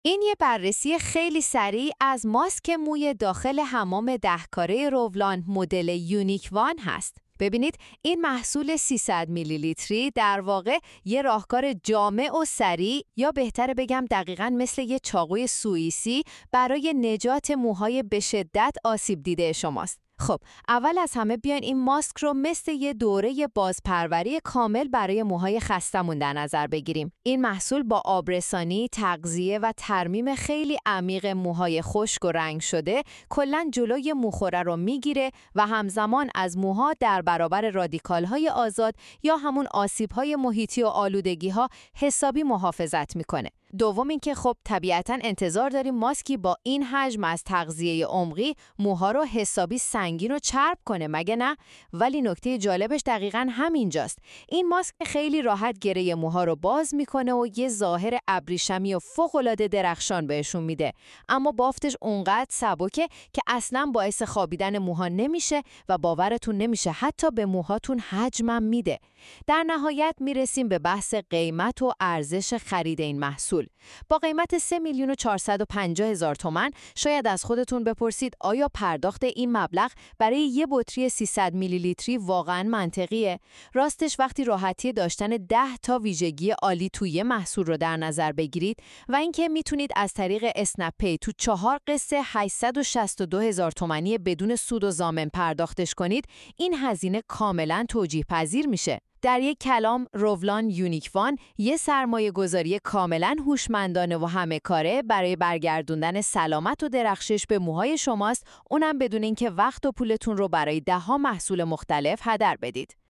این یه بررسی خیلی سریع از ماسک موی داخل حمام دهکاره روولان مدل یونیک وان هست. ببینید این محصول 300 میلی لیتری در واقع یه راهکار جامع و سریع، یا بهتره بگم دقیقاً مثل یه چاقوی سوئیسی برای نجات موهای به شدت آسیب دیده شماست. خب اول از همه بیاین این ماسک رو مثل یه دوره بازپروری کامل برای موهای خستمون در نظر بگیریم. این محصول با آبرسانی، تغذیه و ترمیم خیلی عمیق موهای خشک و رنگ شده کلاً جلوی موخوره رو میگیره و همزمان از موها در برابر رادیکال‌های آزاد یا همون آسیب‌های محیطی و آلودگی‌ها حسابی محافظت میکنه. دوم اینکه خب طبیعتاً انتظار داریم ماسکی با این حجم از تغذیه عمقی موها رو حسابی سنگین و چرب کنه، مگه نه؟ ولی نکته جالبش دقیقاً همینجاست. این ماسک خیلی راحت گره موها رو باز میکنه و یه ظاهر ابریشمی و فوق‌العاده درخشان بهشون میده. اما بافتش اونقدر سبکه که اصلاً باعث خوابیدن موها نمیشه و باورتون نمیشه حتی به موهاتون حجمم میده. در نهایت میرسیم به بحث قیمت و ارزش خرید این محصول. با قیمت 3,450,000 تومان شاید از خودتون بپرسید آیا پرداخت این مبلغ برای یه بطری 300 میلی لیتری واقعاً منطقیه؟ راستش وقتی راحتی داشتن 10 تا ویژگی عالی توی محصول رو در نظر بگیرید و اینکه میتونید از طریق اسنپ پی تو 4 قسط 862,000 تومانی بدون سود و ضامن پرداختش کنید، این هزینه کاملاً توجیه پذیر میشه. در یک کلام روولان یونیک وان یه سرمایه گذاری کاملاً هوشمندانه و همه کاره برای برگردوندن سلامت و درخشش به موهای شماست، اونم بدون اینکه وقت و پولتون رو برای 10 محصول مختلف هدر بدید.